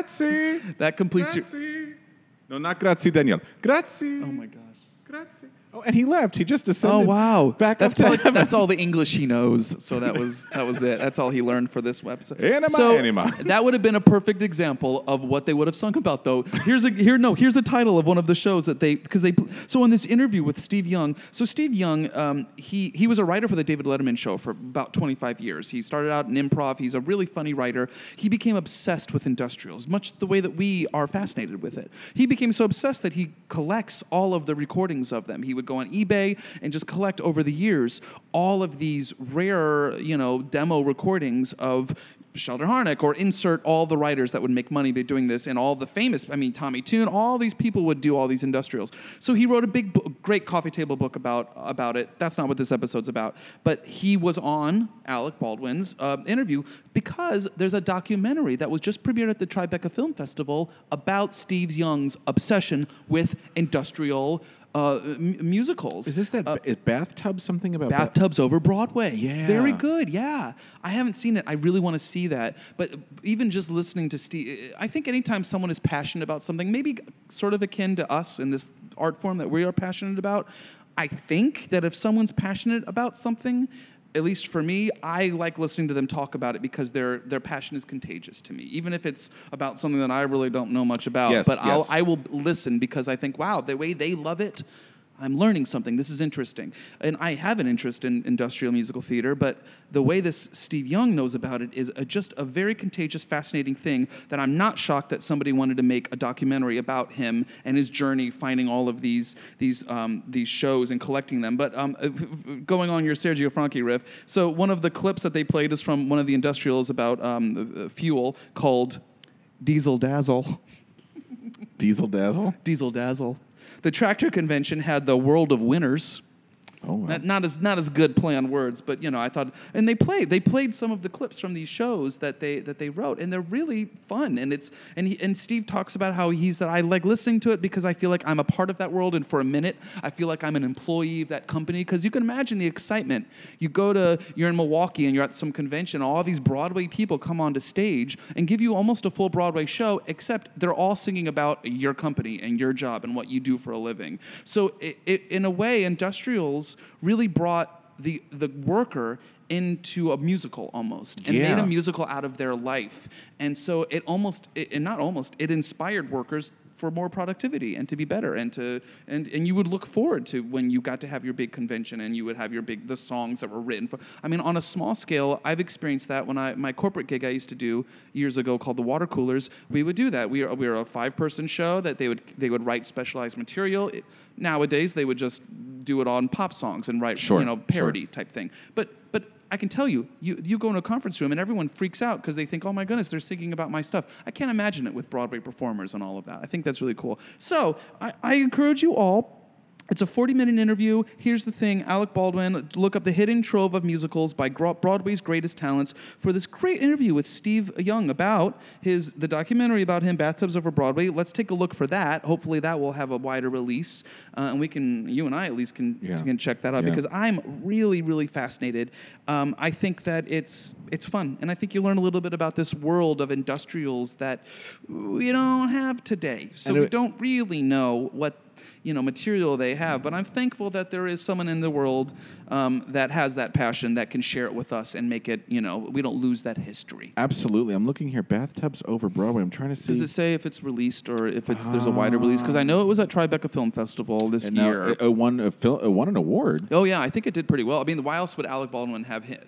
That completes your... Grazie. No, not grazie, Daniel. Grazie. Oh, my gosh. Grazie. Oh, and he left. He just descended. Oh wow, Back that's up to probably, heaven. that's all the English he knows. So that was it. That's all he learned for this episode. Anima. That would have been a perfect example of what they would have sung about, though. Here's the title of one of the shows that so in this interview with Steve Young. So Steve Young, he was a writer for the David Letterman show for about 25 years. He started out in improv. He's a really funny writer. He became obsessed with industrials, much the way that we are fascinated with it. He became so obsessed that he collects all of the recordings of them. He would go on eBay and just collect over the years all of these rare, demo recordings of Sheldon Harnick, or insert all the writers that would make money by doing this, and all the famous, Tommy Tune, all these people would do all these industrials. So he wrote a big, great coffee table book about it. That's not what this episode's about. But he was on Alec Baldwin's interview because there's a documentary that was just premiered at the Tribeca Film Festival about Steve Young's obsession with industrial musicals. Is this is Bathtub something about Bathtubs Over Broadway? Yeah. Very good, yeah. I haven't seen it. I really want to see that. But even just listening to Steve, I think anytime someone is passionate about something, maybe sort of akin to us in this art form that we are passionate about, I think that if someone's passionate about something, at least for me, I like listening to them talk about it because their passion is contagious to me, even if it's about something that I really don't know much about. Yes, but yes. I will listen because I think, wow, the way they love it, I'm learning something. This is interesting. And I have an interest in industrial musical theater, but the way this Steve Young knows about it is just a very contagious, fascinating thing that I'm not shocked that somebody wanted to make a documentary about him and his journey finding all of these shows and collecting them. But going on your Sergio Franchi riff, so one of the clips that they played is from one of the industrials about fuel called Diesel Dazzle. Diesel Dazzle? Diesel Dazzle. The tractor convention had the World of Winners. Oh, wow. Not as good play on words, but I thought, and they played some of the clips from these shows that they wrote, and they're really fun. And Steve talks about how he said, I like listening to it because I feel like I'm a part of that world, and for a minute I feel like I'm an employee of that company, because you can imagine the excitement. You're in Milwaukee and you're at some convention, all these Broadway people come onto stage and give you almost a full Broadway show, except they're all singing about your company and your job and what you do for a living. So in a way, industrials really brought the worker into a musical almost, and made a musical out of their life. And so it inspired workers for more productivity and to be better, and you would look forward to when you got to have your big convention and you would have the songs that were written for. On a small scale, I've experienced that when my corporate gig I used to do years ago called the Water Coolers. We would do that. We were a 5-person show that they would write specialized material. Nowadays they would just do it on pop songs and write parody type thing. But I can tell you go into a conference room and everyone freaks out because they think, oh my goodness, they're singing about my stuff. I can't imagine it with Broadway performers and all of that. I think that's really cool. So I encourage you all. It's a 40-minute interview. Here's the thing. Alec Baldwin, look up The Hidden Trove of Musicals by Broadway's Greatest Talents for this great interview with Steve Young about the documentary about him, Bathtubs Over Broadway. Let's take a look for that. Hopefully that will have a wider release. And you and I at least can check that out, because I'm really, really fascinated. I think that it's fun. And I think you learn a little bit about this world of industrials that we don't have today. So we don't really know what material they have, but I'm thankful that there is someone in the world that has that passion that can share it with us and make it, we don't lose that history. Absolutely. I'm looking here, Bathtubs Over Broadway. I'm trying to see. Does it say if it's released or if there's a wider release? Because I know it was at Tribeca Film Festival this year. It won an award. Oh yeah, I think it did pretty well. Why else would Alec Baldwin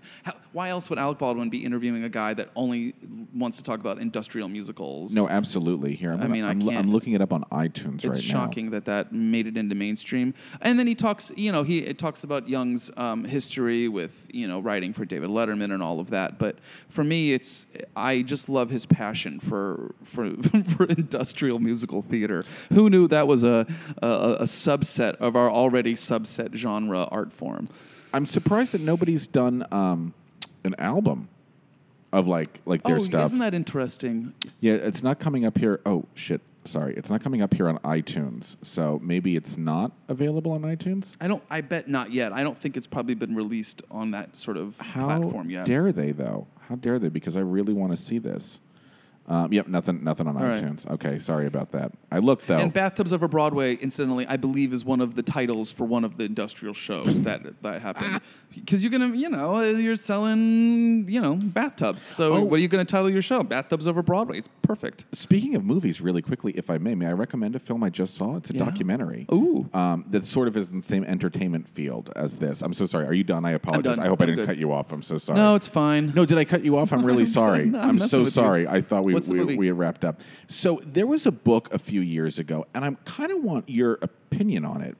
be interviewing a guy that only wants to talk about industrial musicals? No, absolutely. Here, I'm looking it up on iTunes right now. It's shocking that made it into mainstream. And then he talks, it talks about Young's history with, writing for David Letterman and all of that. But for me, I just love his passion for industrial musical theater. Who knew that was a subset of our already subset genre art form? I'm surprised that nobody's done an album of like their stuff. Isn't that interesting? Yeah, it's not coming up here. Oh shit. Sorry, it's not coming up here on iTunes, so maybe it's not available on iTunes? I bet not yet. I don't think it's probably been released on that sort of platform yet. How dare they, though? How dare they? Because I really want to see this. Yep, nothing on right. iTunes. Okay, sorry about that. I looked though. And Bathtubs Over Broadway, incidentally, I believe is one of the titles for one of the industrial shows that happened. Because you're gonna, you're selling, bathtubs. So what are you gonna title your show? Bathtubs Over Broadway. It's perfect. Speaking of movies, really quickly, if I may I recommend a film I just saw? It's a documentary. Ooh. That sort of is in the same entertainment field as this. I'm so sorry. Are you done? I apologize. done. I hope I I'm didn't good. cut you off. I'm so sorry. No, it's fine. No, did I cut you off? I'm really sorry. No, I'm I'm messing so with you. sorry. I thought we What's the movie? had wrapped up. So there was a book a few years ago, and I kind of want your opinion on it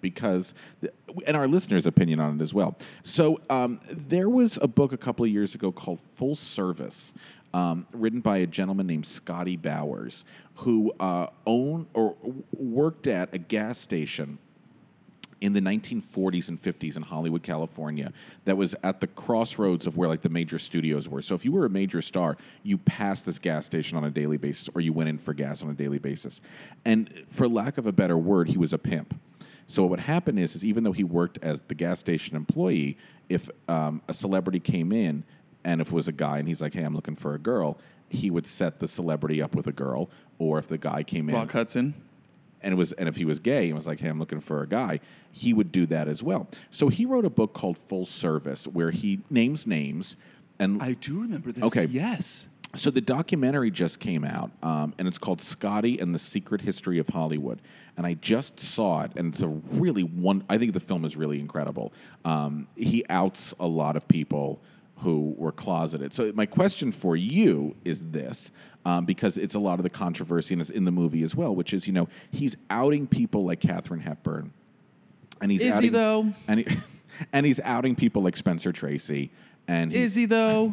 and our listeners' opinion on it as well. So there was a book a couple of years ago called Full Service, written by a gentleman named Scotty Bowers, who owned or worked at a gas station in the 1940s and 50s in Hollywood, California, that was at the crossroads of where like the major studios were. So if you were a major star, you passed this gas station on a daily basis, or you went in for gas on a daily basis. And for lack of a better word, he was a pimp. So what would happen is even though he worked as the gas station employee, if a celebrity came in, and if it was a guy and he's like, hey, I'm looking for a girl, he would set the celebrity up with a girl. Or if the guy came in... Rock Hudson. And if he was gay and was like, hey, I'm looking for a guy, he would do that as well. So he wrote a book called Full Service where he names names. And I do remember this. Okay. Yes. So the documentary just came out, and it's called Scotty and the Secret History of Hollywood. And I just saw it, and it's a really I think the film is really incredible. He outs a lot of people who were closeted. So my question for you is this, because it's a lot of the controversy and it's in the movie as well, which is, he's outing people like Katharine Hepburn. And he's Is he, though? And he's outing people like Spencer Tracy. And Is he, though?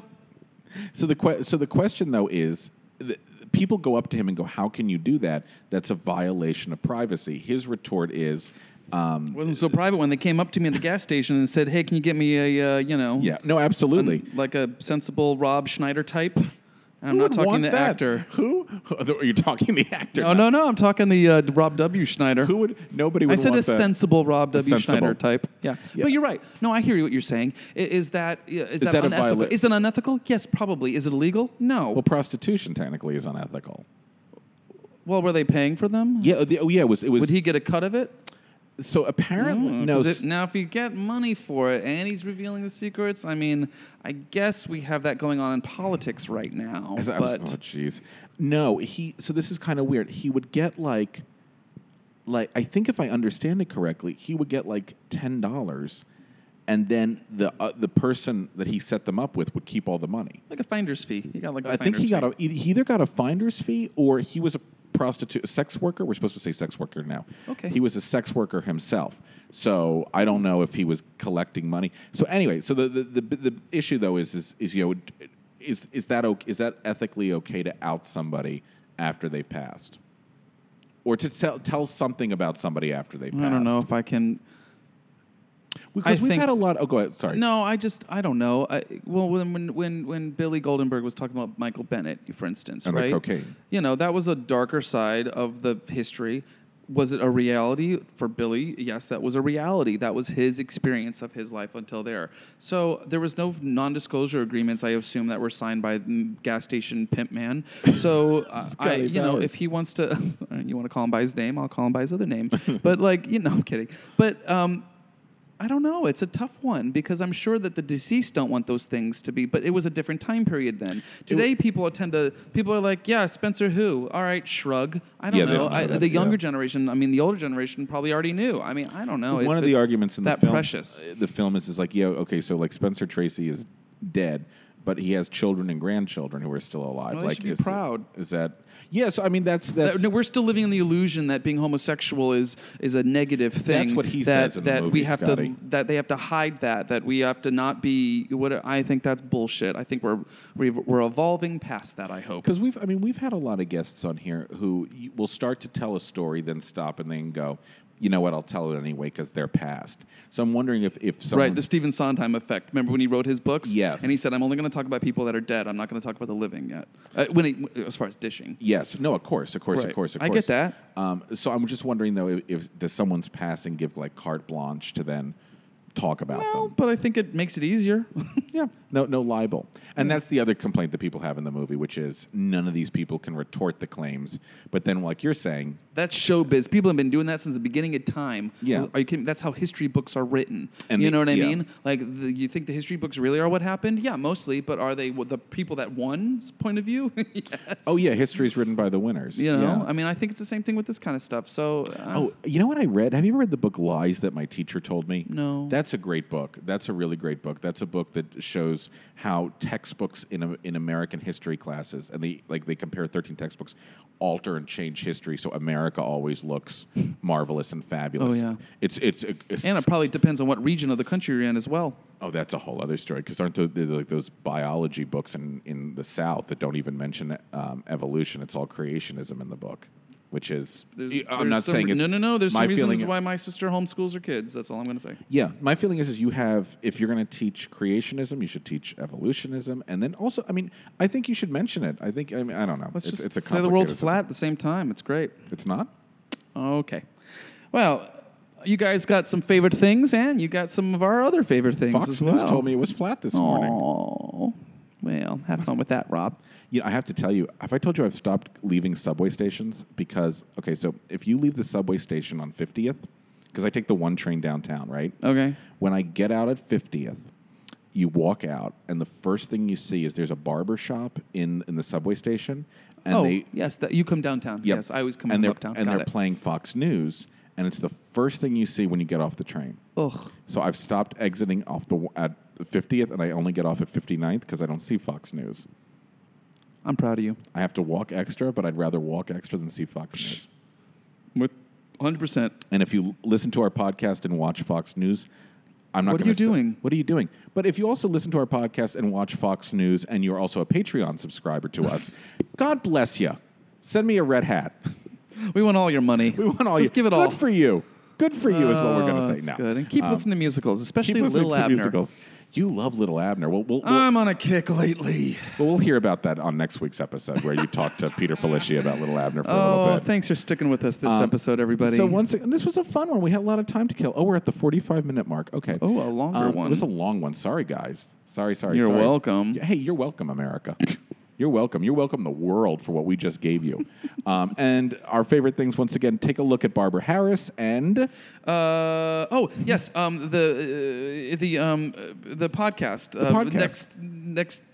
So the question, though, is... people go up to him and go, how can you do that? That's a violation of privacy. His retort is... It wasn't so private when they came up to me at the gas station and said, hey, can you get me a, Yeah, no, absolutely. like a sensible Rob Schneider type? And I'm Who not would talking want the that? actor. Who? Are you talking the actor? No, I'm talking the Rob W. Schneider. Who would? Nobody would I said want a that. sensible Rob W. Sensible. Schneider type. Yeah. But you're right. No, I hear what you're saying. Is that that a unethical? Is it unethical? Yes, probably. Is it illegal? No. Well, prostitution technically is unethical. Well, were they paying for them? Yeah. It was. Would he get a cut of it? So apparently, no. 'Cause now, if you get money for it and he's revealing the secrets, I mean, I guess we have that going on in politics right now. Oh, jeez. No, So this is kind of weird. He would get like I think if I understand it correctly, he would get like $10, and then the person that he set them up with would keep all the money. Like a finder's fee. He got like a I think finder's he either got a finder's fee or he was a sex worker. We're supposed to say sex worker now. Okay. He was a sex worker himself. So I don't know if he was collecting money. So anyway, so the issue though is that ethically okay to out somebody after they've passed, or to tell something about somebody after they've passed? I don't know if I can. Because we've think- had a lot. Oh, go ahead. Sorry. No, I don't know. Well, when Billy Goldenberg was talking about Michael Bennett, for instance, And the right? cocaine. That was a darker side of the history. Was it a reality for Billy? Yes, that was a reality. That was his experience of his life until there. So there was no non-disclosure agreements, I assume, that were signed by gas station pimp man. So Bowers. if he wants to, you want to call him by his name, I'll call him by his other name. But I'm kidding. But I don't know. It's a tough one because I'm sure that the deceased don't want those things to be, but it was a different time period then. Today, people are like, yeah, Spencer who? All right, shrug. I don't Yeah, they know. don't know that, The younger yeah. generation, the older generation probably already knew. I mean, I don't know. One of the arguments in the that film, precious. The film is like, yeah, okay, so like Spencer Tracy is dead, but he has children and grandchildren who are still alive. Well, they should be proud. Is that? Yes, I mean that's. No, we're still living in the illusion that being homosexual is a negative thing. That's what he says in the movie, we have Scotty. that they have to hide that we have to not be. What I think that's bullshit. I think we're evolving past that. I hope. Because we've had a lot of guests on here who will start to tell a story, then stop, and then go, you know what, I'll tell it anyway because they're past. So I'm wondering if someone... Right, the Stephen Sondheim effect. Remember when he wrote his books? Yes. And he said, I'm only going to talk about people that are dead. I'm not going to talk about the living yet. As far as dishing. Yes. No, of course. Right. I get that. So I'm just wondering, though, if does someone's passing give like carte blanche to then talk about Well, them. but I think it makes it easier. Yeah, no libel. And that's the other complaint that people have in the movie, which is none of these people can retort the claims. But then, like you're saying, That's showbiz. People have been doing that since the beginning of time. Yeah. Are you kidding? That's how history books are written. And you the- know what I yeah. mean? Like, you think the history books really are what happened? Yeah, mostly. But are they the people that won's point of view? Yes. oh yeah, history is written by the winners. You know, Yeah. I mean, I think it's the same thing with this kind of stuff. So, Oh, you know what I read? Have you ever read the book Lies That My Teacher Told Me? No. That's a great book. That's a really great book. That's a book that shows how textbooks in American history classes, and they compare 13 textbooks, alter and change history, so America always looks marvelous and fabulous. Oh, yeah. It's and it probably depends on what region of the country you're in as well. Oh, that's a whole other story. Because aren't there like those biology books in the South that don't even mention evolution? It's all creationism in the book, which is I'm not saying it's no. There's my some reasons feeling. why my sister homeschools her kids. That's all I'm going to say. Yeah, my feeling is you have, if you're going to teach creationism, you should teach evolutionism, and then also, I mean, I think you should mention it. I don't know. Let's it's just a say the world's complicated flat at the same time. It's great. It's not. Okay. Well, you guys got some favorite things, and you got some of our other favorite things Fox as well. News told me it was flat this morning. Oh, well, have fun with that, Rob. I have to tell you, have I told you I've stopped leaving subway stations? Because, okay, so if you leave the subway station on 50th, because I take the one train downtown, right? Okay. When I get out at 50th, you walk out, and the first thing you see is there's a barber shop in the subway station. And yes, you come downtown. Yep. Yes, I always come and uptown. And Got they're it. playing Fox News, and it's the first thing you see when you get off the train. Ugh. So I've stopped exiting off at 50th, and I only get off at 59th because I don't see Fox News. I'm proud of you. I have to walk extra, but I'd rather walk extra than see Fox News. With 100%. And if you listen to our podcast and watch Fox News, I'm not What are gonna you doing? What are you doing? But if you also listen to our podcast and watch Fox News, and you're also a Patreon subscriber to us, God bless you. Send me a red hat. We want all your money. We want all Just give it all. Good for you. Good for you is what we're going to say That's now. good. And keep listening to musicals, especially Keep listening Little to Abner. musicals. You love Little Abner. We'll I'm on a kick lately. we'll hear about that on next week's episode, where you talk to Peter Felici about Little Abner for a little bit. Thanks for sticking with us this episode, everybody. So this was a fun one. We had a lot of time to kill. Oh, we're at the 45-minute mark. Okay. Oh, a longer one. It was a long one. Sorry, guys. Sorry. You're welcome. Hey, you're welcome, America. You're welcome. You're welcome, the world, for what we just gave you. And our favorite things, once again, take a look at Barbara Harris and yes, the podcast. The podcast. Next.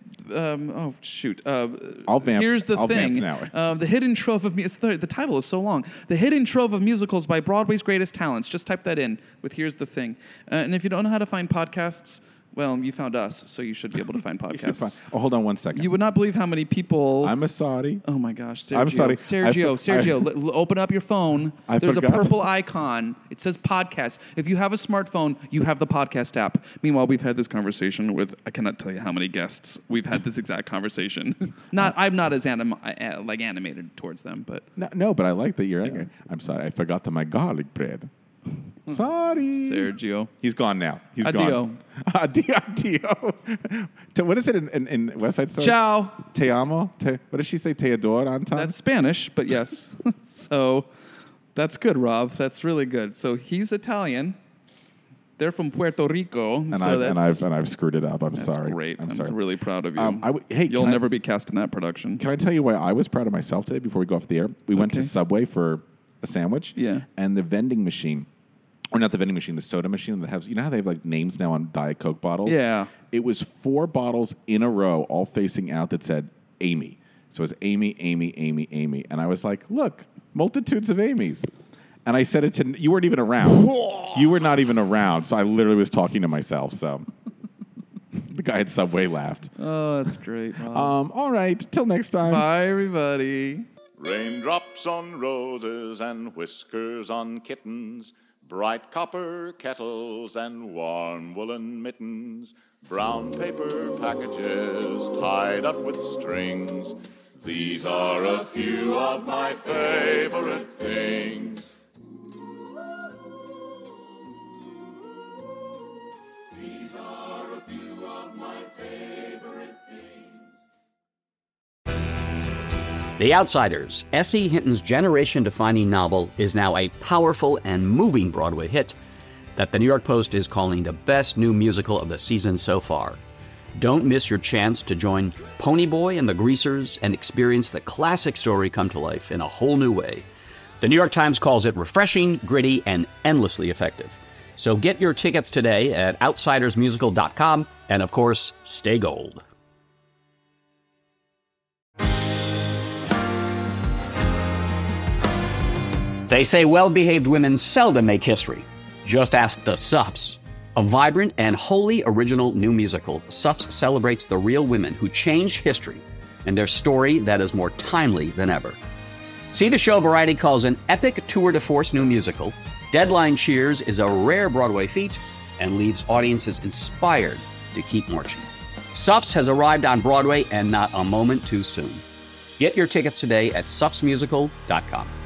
I'll vamp. Here's the I'll thing. vamp now. The Hidden Trove of the title is so long. The Hidden Trove of Musicals by Broadway's Greatest Talents. Just type that in with "Here's the Thing." And if you don't know how to find podcasts, well, you found us, so you should be able to find podcasts. Oh, hold on one second. You would not believe how many people. I'm a Saudi. Oh my gosh, Sergio. I'm sorry. Sergio, open up your phone. There's forgot. a purple icon. It says podcast. If you have a smartphone, you have the podcast app. Meanwhile, we've had this conversation with, I cannot tell you how many guests we've had this exact conversation. I'm not as animated towards them, but No, but I like that you're angry. I'm sorry. I forgot my garlic bread. Sorry. Sergio. He's gone now. He's Adio. gone. Adio. What is it in West Side Story? Ciao. Te amo. What does she say? Te adoro, Anton? That's Spanish, but yes. So that's good, Rob. That's really good. So he's Italian. They're from Puerto Rico. and so I've screwed it up. I'm that's sorry. great. I'm sorry. really proud of you. Hey, You'll can I- never be cast in that production. Can I tell you why I was proud of myself today before we go off the air? We went to Okay. Subway for a sandwich. Yeah. And the vending machine, or not the vending machine, the soda machine that has, you know how they have like names now on Diet Coke bottles? Yeah. It was 4 bottles in a row, all facing out, that said Amy. So it was Amy, Amy, Amy, Amy. And I was like, look, multitudes of Amy's. And I said it to, you weren't even around. You were not even around. So I literally was talking to myself. So the guy at Subway laughed. Oh, that's great, Rob. All right. Till next time. Bye, everybody. Raindrops on roses and whiskers on kittens, bright copper kettles and warm woolen mittens, brown paper packages tied up with strings. These are a few of my favorite things. These are a few of my favorite things. The Outsiders, S.E. Hinton's generation-defining novel, is now a powerful and moving Broadway hit. that the New York Post is calling the best new musical of the season so far. Don't miss your chance to join Ponyboy and the Greasers and experience the classic story come to life in a whole new way. The New York Times calls it refreshing, gritty, and endlessly effective. So get your tickets today at outsidersmusical.com, and of course, stay gold. They say well-behaved women seldom make history. Just ask the Suffs. A vibrant and wholly original new musical, Suffs celebrates the real women who changed history and their story that is more timely than ever. See the show Variety calls an epic tour de force new musical. Deadline cheers is a rare Broadway feat and leaves audiences inspired to keep marching. Suffs has arrived on Broadway and not a moment too soon. Get your tickets today at suffsmusical.com.